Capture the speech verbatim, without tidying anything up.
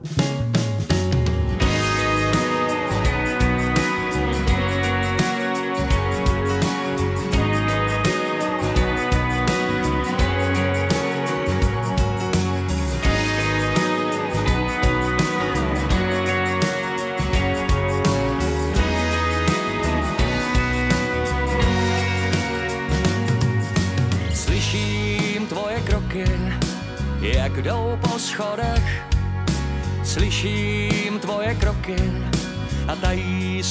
Slyším tvoje kroky, jak jdou po schodech. Slyším tvoje kroky a tají